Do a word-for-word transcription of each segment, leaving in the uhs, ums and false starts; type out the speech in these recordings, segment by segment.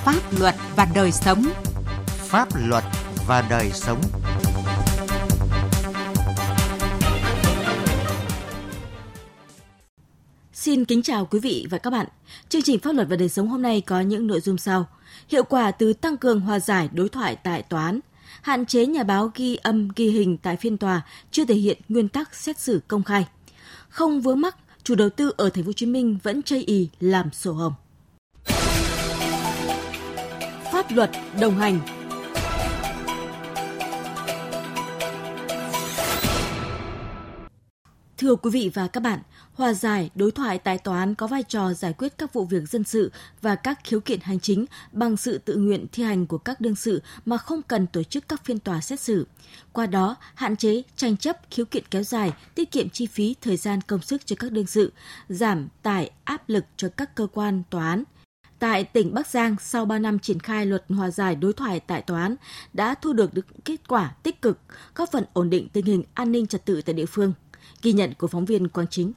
Pháp luật và đời sống. Pháp luật và đời sống. Xin kính chào quý vị và các bạn. Chương trình Pháp luật và đời sống hôm nay có những nội dung sau. Hiệu quả từ tăng cường hòa giải đối thoại tại tòa án. Hạn chế nhà báo ghi âm ghi hình tại phiên tòa chưa thể hiện nguyên tắc xét xử công khai. Không vướng mắc, chủ đầu tư ở Thành phố Hồ Chí Minh vẫn chây ỳ làm sổ hồng. Pháp luật đồng hành. Thưa quý vị và các bạn, hòa giải, đối thoại tại tòa án có vai trò giải quyết các vụ việc dân sự và các khiếu kiện hành chính bằng sự tự nguyện thi hành của các đương sự mà không cần tổ chức các phiên tòa xét xử. Qua đó, hạn chế tranh chấp, khiếu kiện kéo dài, tiết kiệm chi phí, thời gian, công sức cho các đương sự, giảm tải áp lực cho các cơ quan tòa án. Tại tỉnh Bắc Giang, sau ba năm triển khai luật hòa giải đối thoại tại tòa án, đã thu được được kết quả tích cực, góp phần ổn định tình hình an ninh trật tự tại địa phương. Ghi nhận của phóng viên Quang Chính.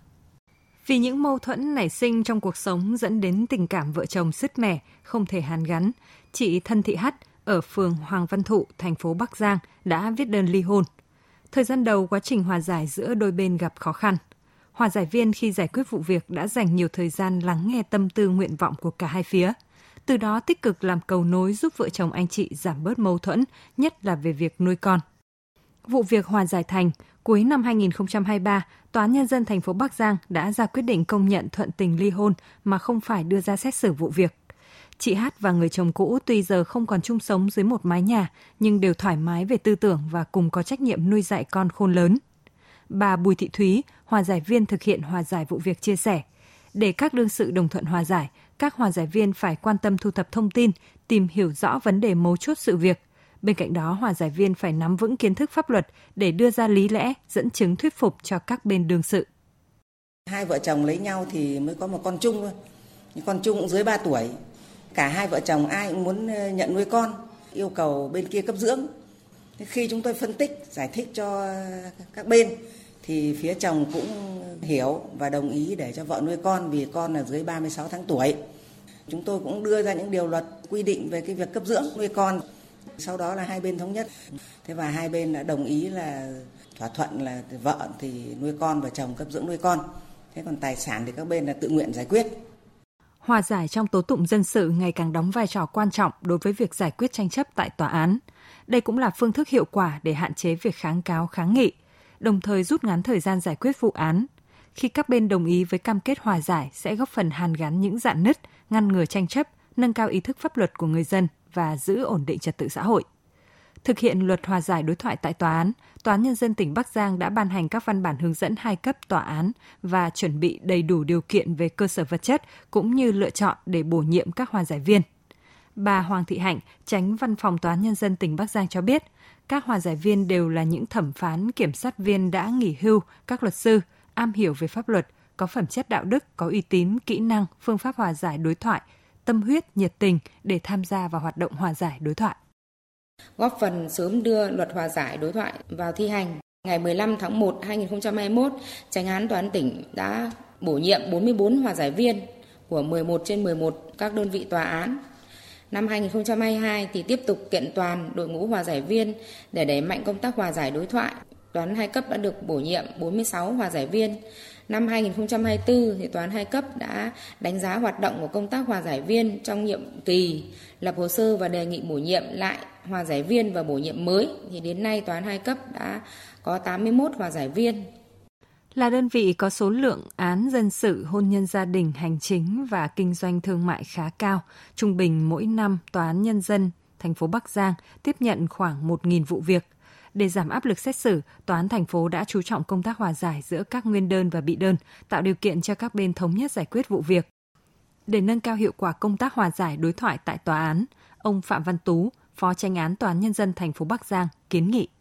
Vì những mâu thuẫn nảy sinh trong cuộc sống dẫn đến tình cảm vợ chồng sứt mẻ, không thể hàn gắn, chị Thân Thị Hắt ở phường Hoàng Văn Thụ, thành phố Bắc Giang đã viết đơn ly hôn. Thời gian đầu, quá trình hòa giải giữa đôi bên gặp khó khăn. Hòa giải viên khi giải quyết vụ việc đã dành nhiều thời gian lắng nghe tâm tư nguyện vọng của cả hai phía. Từ đó tích cực làm cầu nối giúp vợ chồng anh chị giảm bớt mâu thuẫn, nhất là về việc nuôi con. Vụ việc hòa giải thành, cuối năm hai nghìn không trăm hai mươi ba, Tòa án Nhân dân thành phố Bắc Giang đã ra quyết định công nhận thuận tình ly hôn mà không phải đưa ra xét xử vụ việc. Chị Hát và người chồng cũ tuy giờ không còn chung sống dưới một mái nhà, nhưng đều thoải mái về tư tưởng và cùng có trách nhiệm nuôi dạy con khôn lớn. Bà Bùi Thị Thúy, hòa giải viên thực hiện hòa giải vụ việc chia sẻ, để các đương sự đồng thuận hòa giải, các hòa giải viên phải quan tâm thu thập thông tin, tìm hiểu rõ vấn đề mấu chốt sự việc. Bên cạnh đó, hòa giải viên phải nắm vững kiến thức pháp luật để đưa ra lý lẽ, dẫn chứng thuyết phục cho các bên đương sự. Hai vợ chồng lấy nhau thì mới có một con chung thôi. Con chung cũng dưới ba tuổi. Cả hai vợ chồng ai cũng muốn nhận nuôi con, yêu cầu bên kia cấp dưỡng. Khi chúng tôi phân tích, giải thích cho các bên thì phía chồng cũng hiểu và đồng ý để cho vợ nuôi con vì con là dưới ba mươi sáu tháng tuổi. Chúng tôi cũng đưa ra những điều luật quy định về cái việc cấp dưỡng nuôi con. Sau đó là hai bên thống nhất. Thế và hai bên đã đồng ý là thỏa thuận là vợ thì nuôi con và chồng cấp dưỡng nuôi con. Thế còn tài sản thì các bên là tự nguyện giải quyết. Hòa giải trong tố tụng dân sự ngày càng đóng vai trò quan trọng đối với việc giải quyết tranh chấp tại tòa án. Đây cũng là phương thức hiệu quả để hạn chế việc kháng cáo kháng nghị, đồng thời rút ngắn thời gian giải quyết vụ án. Khi các bên đồng ý với cam kết hòa giải sẽ góp phần hàn gắn những rạn nứt, ngăn ngừa tranh chấp, nâng cao ý thức pháp luật của người dân và giữ ổn định trật tự xã hội. Thực hiện luật hòa giải đối thoại tại tòa án, Tòa án Nhân dân tỉnh Bắc Giang đã ban hành các văn bản hướng dẫn hai cấp tòa án và chuẩn bị đầy đủ điều kiện về cơ sở vật chất cũng như lựa chọn để bổ nhiệm các hòa giải viên. Bà Hoàng Thị Hạnh, Chánh Văn phòng Tòa án Nhân dân tỉnh Bắc Giang cho biết, các hòa giải viên đều là những thẩm phán, kiểm sát viên đã nghỉ hưu, các luật sư, am hiểu về pháp luật, có phẩm chất đạo đức, có uy tín, kỹ năng, phương pháp hòa giải đối thoại, tâm huyết, nhiệt tình để tham gia vào hoạt động hòa giải đối thoại. Góp phần sớm đưa luật hòa giải đối thoại vào thi hành. Ngày mười lăm tháng một năm hai nghìn không trăm hai mươi mốt, Chánh án Tòa án tỉnh đã bổ nhiệm bốn mươi bốn hòa giải viên của mười một trên mười một các đơn vị tòa án. Năm hai nghìn không trăm hai mươi hai thì tiếp tục kiện toàn đội ngũ hòa giải viên để đẩy mạnh công tác hòa giải đối thoại. Tòa án hai cấp đã được bổ nhiệm bốn mươi sáu hòa giải viên. Năm hai nghìn không trăm hai mươi tư thì Tòa án hai cấp đã đánh giá hoạt động của công tác hòa giải viên trong nhiệm kỳ, lập hồ sơ và đề nghị bổ nhiệm lại hòa giải viên và bổ nhiệm mới. Thì đến nay Tòa án hai cấp đã có tám mươi mốt hòa giải viên. Là đơn vị có số lượng án dân sự, hôn nhân gia đình, hành chính và kinh doanh thương mại khá cao, trung bình mỗi năm Tòa án Nhân dân thành phố Bắc Giang tiếp nhận khoảng một nghìn vụ việc. Để giảm áp lực xét xử, Tòa án thành phố đã chú trọng công tác hòa giải giữa các nguyên đơn và bị đơn, tạo điều kiện cho các bên thống nhất giải quyết vụ việc. Để nâng cao hiệu quả công tác hòa giải đối thoại tại tòa án, ông Phạm Văn Tú, Phó Chánh án Tòa án Nhân dân thành phố Bắc Giang kiến nghị.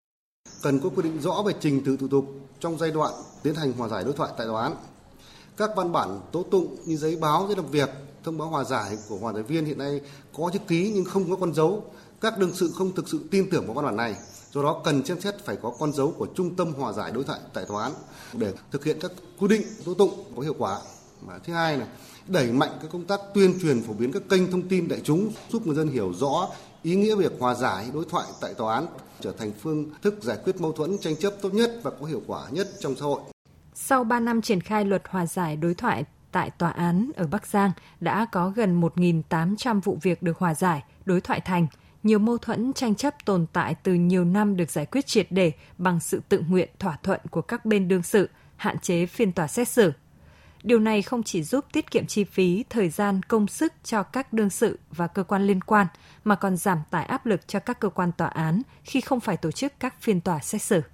Cần có quy định rõ về trình tự thủ tục trong giai đoạn tiến hành hòa giải đối thoại tại tòa án. Các văn bản tố tụng như giấy báo, giấy làm việc, thông báo hòa giải của hòa giải viên hiện nay có chữ ký nhưng không có con dấu. Các đương sự không thực sự tin tưởng vào văn bản này. Do đó cần xem xét phải có con dấu của Trung tâm Hòa giải đối thoại tại tòa án để thực hiện các quy định tố tụng có hiệu quả. Và thứ hai là đẩy mạnh các công tác tuyên truyền phổ biến các kênh thông tin đại chúng, giúp người dân hiểu rõ ý nghĩa việc hòa giải đối thoại tại tòa án trở thành phương thức giải quyết mâu thuẫn tranh chấp tốt nhất và có hiệu quả nhất trong xã hội. Sau ba năm triển khai luật hòa giải đối thoại tại tòa án ở Bắc Giang, đã có gần một nghìn tám trăm vụ việc được hòa giải, đối thoại thành. Nhiều mâu thuẫn tranh chấp tồn tại từ nhiều năm được giải quyết triệt để bằng sự tự nguyện thỏa thuận của các bên đương sự, hạn chế phiên tòa xét xử. Điều này không chỉ giúp tiết kiệm chi phí, thời gian, công sức cho các đương sự và cơ quan liên quan, mà còn giảm tải áp lực cho các cơ quan tòa án khi không phải tổ chức các phiên tòa xét xử.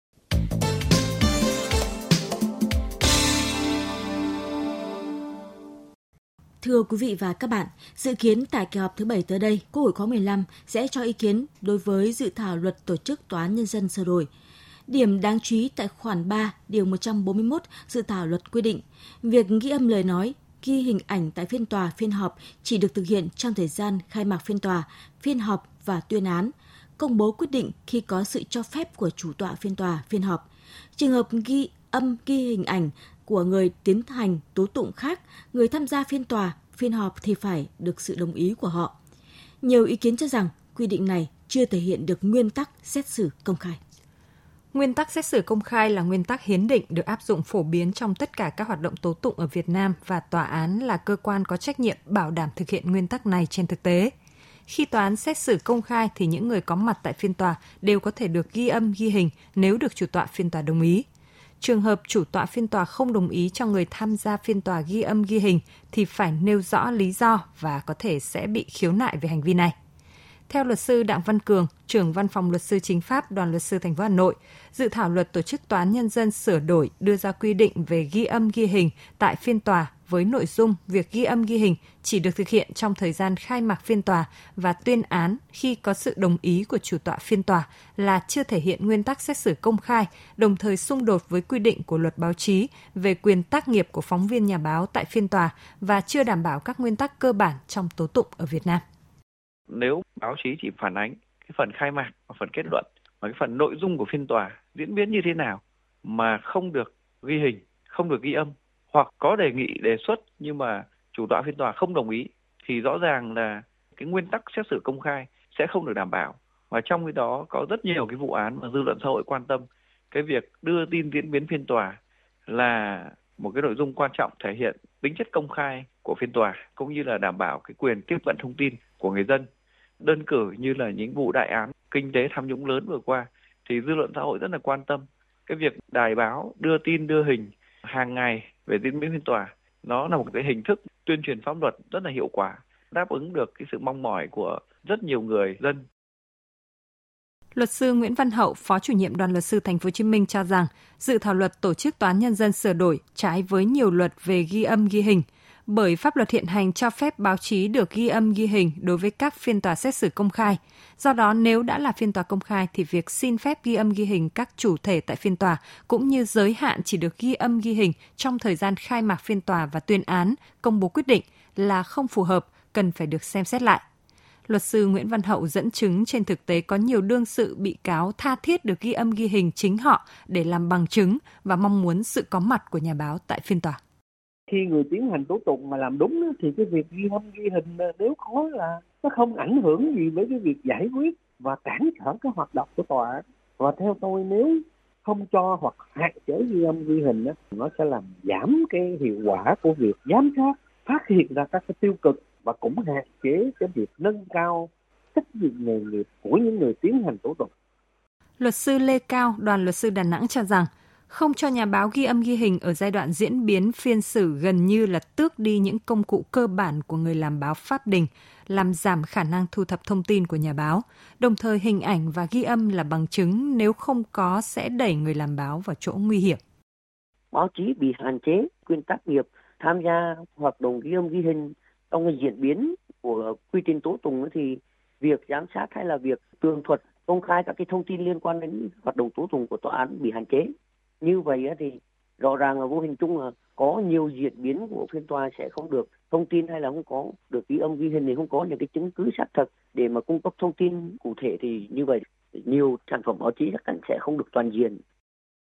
Thưa quý vị và các bạn, dự kiến tại kỳ họp thứ bảy tới đây, Quốc hội khóa mười lăm sẽ cho ý kiến đối với dự thảo luật tổ chức Tòa án Nhân dân sửa đổi. Điểm đáng chú ý tại khoản ba, điều một trăm bốn mươi mốt dự thảo luật quy định, việc ghi âm lời nói, ghi hình ảnh tại phiên tòa, phiên họp chỉ được thực hiện trong thời gian khai mạc phiên tòa, phiên họp và tuyên án, công bố quyết định khi có sự cho phép của chủ tọa phiên tòa, phiên họp. Trường hợp ghi âm, ghi hình ảnh của người tiến hành tố tụng khác, người tham gia phiên tòa, phiên họp thì phải được sự đồng ý của họ. Nhiều ý kiến cho rằng quy định này chưa thể hiện được nguyên tắc xét xử công khai. Nguyên tắc xét xử công khai là nguyên tắc hiến định được áp dụng phổ biến trong tất cả các hoạt động tố tụng ở Việt Nam và tòa án là cơ quan có trách nhiệm bảo đảm thực hiện nguyên tắc này trên thực tế. Khi tòa án xét xử công khai thì những người có mặt tại phiên tòa đều có thể được ghi âm ghi hình nếu được chủ tọa phiên tòa đồng ý. Trường hợp chủ tọa phiên tòa không đồng ý cho người tham gia phiên tòa ghi âm ghi hình thì phải nêu rõ lý do và có thể sẽ bị khiếu nại về hành vi này. Theo luật sư Đặng Văn Cường, trưởng văn phòng luật sư chính pháp Đoàn luật sư thành phố Hà Nội, dự thảo luật tổ chức Tòa án Nhân dân sửa đổi đưa ra quy định về ghi âm ghi hình tại phiên tòa với nội dung việc ghi âm ghi hình chỉ được thực hiện trong thời gian khai mạc phiên tòa và tuyên án khi có sự đồng ý của chủ tọa phiên tòa là chưa thể hiện nguyên tắc xét xử công khai, đồng thời xung đột với quy định của luật báo chí về quyền tác nghiệp của phóng viên nhà báo tại phiên tòa và chưa đảm bảo các nguyên tắc cơ bản trong tố tụng ở Việt Nam. Nếu báo chí chỉ phản ánh cái phần khai mạc và phần kết luận và cái phần nội dung của phiên tòa diễn biến như thế nào mà không được ghi hình, không được ghi âm hoặc có đề nghị đề xuất nhưng mà chủ tọa phiên tòa không đồng ý thì rõ ràng là cái nguyên tắc xét xử công khai sẽ không được đảm bảo. Và trong cái đó có rất nhiều cái vụ án mà dư luận xã hội quan tâm, cái việc đưa tin diễn biến phiên tòa là một cái nội dung quan trọng thể hiện tính chất công khai của phiên tòa cũng như là đảm bảo cái quyền tiếp cận thông tin của người dân. Đơn cử như là những vụ đại án kinh tế tham nhũng lớn vừa qua thì dư luận xã hội rất là quan tâm cái việc đài báo đưa tin đưa hình hàng ngày về diễn biến phiên tòa. Nó là một cái hình thức tuyên truyền pháp luật rất là hiệu quả, đáp ứng được cái sự mong mỏi của rất nhiều người dân. Luật sư Nguyễn Văn Hậu, Phó chủ nhiệm Đoàn luật sư Thành phố Hồ Chí Minh cho rằng dự thảo luật tổ chức Tòa án Nhân dân sửa đổi trái với nhiều luật về ghi âm ghi hình, bởi pháp luật hiện hành cho phép báo chí được ghi âm ghi hình đối với các phiên tòa xét xử công khai. Do đó, nếu đã là phiên tòa công khai thì việc xin phép ghi âm ghi hình các chủ thể tại phiên tòa cũng như giới hạn chỉ được ghi âm ghi hình trong thời gian khai mạc phiên tòa và tuyên án, công bố quyết định là không phù hợp, cần phải được xem xét lại. Luật sư Nguyễn Văn Hậu dẫn chứng trên thực tế có nhiều đương sự bị cáo tha thiết được ghi âm ghi hình chính họ để làm bằng chứng và mong muốn sự có mặt của nhà báo tại phiên tòa. Khi người tiến hành tố tụng mà làm đúng thì cái việc ghi âm ghi hình nếu có là nó không ảnh hưởng gì với cái việc giải quyết và cản trở cái hoạt động của tòa. Và theo tôi nếu không cho hoặc hạn chế ghi âm ghi hình nó sẽ làm giảm cái hiệu quả của việc giám sát, phát hiện ra các cái tiêu cực và cũng hạn chế cái việc nâng cao trách nhiệm nghề nghiệp của những người tiến hành tố tụng. Luật sư Lê Cao, Đoàn luật sư Đà Nẵng cho rằng không cho nhà báo ghi âm ghi hình ở giai đoạn diễn biến phiên xử gần như là tước đi những công cụ cơ bản của người làm báo pháp định, làm giảm khả năng thu thập thông tin của nhà báo. Đồng thời hình ảnh và ghi âm là bằng chứng, nếu không có sẽ đẩy người làm báo vào chỗ nguy hiểm. Báo chí bị hạn chế quyền tác nghiệp tham gia hoạt động ghi âm ghi hình trong cái diễn biến của quy trình tố tụng thì việc giám sát hay là việc tường thuật công khai các cái thông tin liên quan đến hoạt động tố tụng của tòa án bị hạn chế. Như vậy thì rõ ràng là vô hình chung là có nhiều diễn biến của phiên tòa sẽ không được thông tin hay là không có được ghi âm ghi hình thì không có những cái chứng cứ xác thực để mà cung cấp thông tin cụ thể thì như vậy nhiều sản phẩm báo chí chắc chắn sẽ không được toàn diện.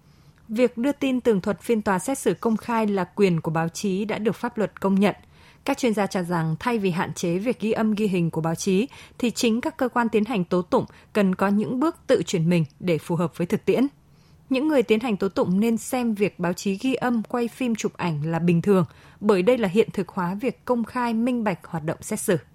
việc đưa tin tường thuật phiên tòa xét xử công khai là quyền của báo chí đã được pháp luật công nhận. Các chuyên gia cho rằng thay vì hạn chế việc ghi âm ghi hình của báo chí, thì chính các cơ quan tiến hành tố tụng cần có những bước tự chuyển mình để phù hợp với thực tiễn. Những người tiến hành tố tụng nên xem việc báo chí ghi âm, quay phim, chụp ảnh là bình thường, bởi đây là hiện thực hóa việc công khai, minh bạch hoạt động xét xử.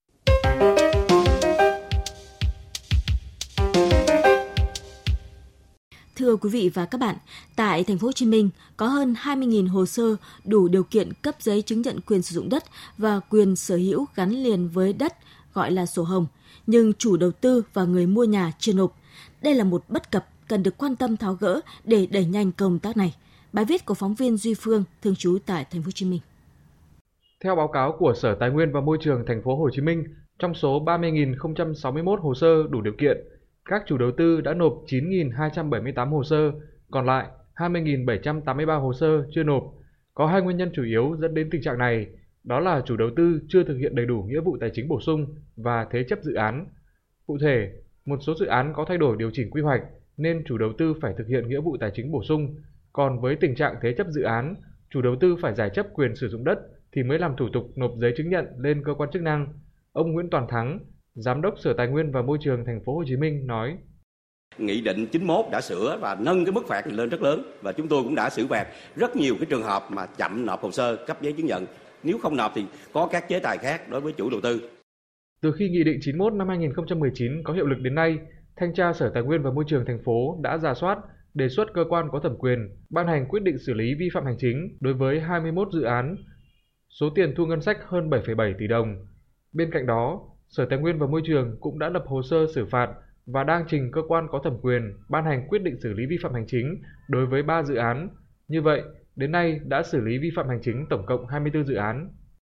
Thưa quý vị và các bạn, tại thành phố Hồ Chí Minh có hơn hai mươi nghìn hồ sơ đủ điều kiện cấp giấy chứng nhận quyền sử dụng đất và quyền sở hữu gắn liền với đất, gọi là sổ hồng, nhưng chủ đầu tư và người mua nhà chưa nộp. Đây là một bất cập cần được quan tâm tháo gỡ để đẩy nhanh công tác này. Bài viết của phóng viên Duy Phương, thường trú tại thành phố Hồ Chí Minh. Theo báo cáo của Sở Tài nguyên và Môi trường thành phố Hồ Chí Minh, trong số ba mươi nghìn không trăm sáu mươi mốt hồ sơ đủ điều kiện, các chủ đầu tư đã nộp chín nghìn hai trăm bảy mươi tám hồ sơ, còn lại hai mươi nghìn bảy trăm tám mươi ba hồ sơ chưa nộp. Có hai nguyên nhân chủ yếu dẫn đến tình trạng này, đó là chủ đầu tư chưa thực hiện đầy đủ nghĩa vụ tài chính bổ sung và thế chấp dự án. Cụ thể, một số dự án có thay đổi điều chỉnh quy hoạch nên chủ đầu tư phải thực hiện nghĩa vụ tài chính bổ sung, còn với tình trạng thế chấp dự án, chủ đầu tư phải giải chấp quyền sử dụng đất thì mới làm thủ tục nộp giấy chứng nhận lên cơ quan chức năng. Ông Nguyễn Toàn Thắng, Giám đốc Sở Tài nguyên và Môi trường thành phố Hồ Chí Minh nói: Nghị định chín mươi mốt đã sửa và nâng cái mức phạt lên rất lớn, và chúng tôi cũng đã xử phạt rất nhiều cái trường hợp mà chậm nộp hồ sơ cấp giấy chứng nhận. Nếu không nộp thì có các chế tài khác đối với chủ đầu tư. Từ khi Nghị định chín mươi mốt năm hai nghìn không trăm mười chín có hiệu lực đến nay, Thanh tra Sở Tài nguyên và Môi trường thành phố đã rà soát, đề xuất cơ quan có thẩm quyền ban hành quyết định xử lý vi phạm hành chính đối với hai mươi mốt dự án, số tiền thu ngân sách hơn bảy phẩy bảy tỷ đồng. Bên cạnh đó, Sở Tài nguyên và Môi trường cũng đã lập hồ sơ xử phạt và đang trình cơ quan có thẩm quyền ban hành quyết định xử lý vi phạm hành chính đối với ba dự án. Như vậy, đến nay đã xử lý vi phạm hành chính tổng cộng hai mươi tư dự án.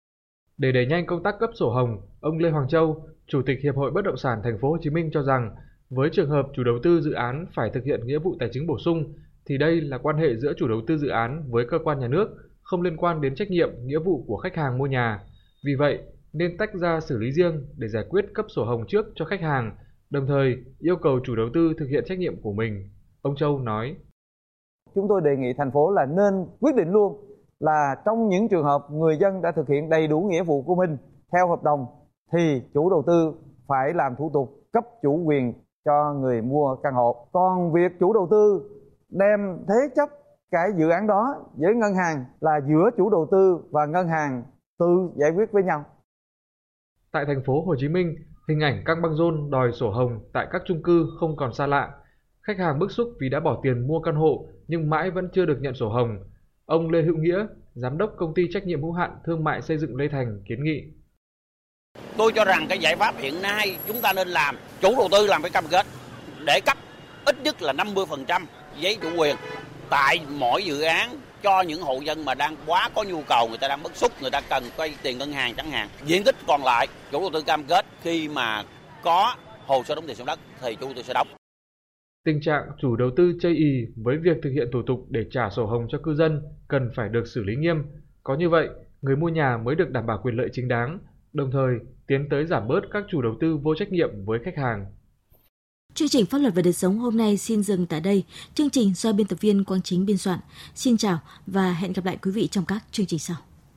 Để đẩy nhanh công tác cấp sổ hồng, ông Lê Hoàng Châu, Chủ tịch Hiệp hội Bất động sản thành phố Hồ Chí Minh cho rằng, với trường hợp chủ đầu tư dự án phải thực hiện nghĩa vụ tài chính bổ sung thì đây là quan hệ giữa chủ đầu tư dự án với cơ quan nhà nước, không liên quan đến trách nhiệm, nghĩa vụ của khách hàng mua nhà. Vì vậy, nên tách ra xử lý riêng để giải quyết cấp sổ hồng trước cho khách hàng, đồng thời yêu cầu chủ đầu tư thực hiện trách nhiệm của mình. Ông Châu nói: Chúng tôi đề nghị thành phố là nên quyết định luôn là trong những trường hợp người dân đã thực hiện đầy đủ nghĩa vụ của mình theo hợp đồng thì chủ đầu tư phải làm thủ tục cấp chủ quyền cho người mua căn hộ. Còn việc chủ đầu tư đem thế chấp cái dự án đó với ngân hàng là giữa chủ đầu tư và ngân hàng tự giải quyết với nhau. Tại thành phố Hồ Chí Minh, hình ảnh căng băng rôn đòi sổ hồng tại các chung cư không còn xa lạ. Khách hàng bức xúc vì đã bỏ tiền mua căn hộ nhưng mãi vẫn chưa được nhận sổ hồng. Ông Lê Hữu Nghĩa, Giám đốc Công ty Trách nhiệm hữu hạn Thương mại Xây dựng Lê Thành kiến nghị: Tôi cho rằng cái giải pháp hiện nay chúng ta nên làm, chủ đầu tư làm cái cam kết để cấp ít nhất là năm mươi phần trăm giấy chủ quyền tại mỗi dự án cho những hộ dân mà đang quá có nhu cầu, người ta đang bức xúc, người ta cần vay tiền ngân hàng chẳng hạn. Diện tích còn lại, chủ đầu tư cam kết khi mà có hồ sơ đóng tiền sử dụng đất thì chủ đầu tư sẽ đóng. Tình trạng chủ đầu tư chây ỳ với việc thực hiện thủ tục để trả sổ hồng cho cư dân cần phải được xử lý nghiêm. Có như vậy, người mua nhà mới được đảm bảo quyền lợi chính đáng, đồng thời tiến tới giảm bớt các chủ đầu tư vô trách nhiệm với khách hàng. Chương trình Pháp luật và đời sống hôm nay xin dừng tại đây. Chương trình do biên tập viên Quang Chính biên soạn. Xin chào và hẹn gặp lại quý vị trong các chương trình sau.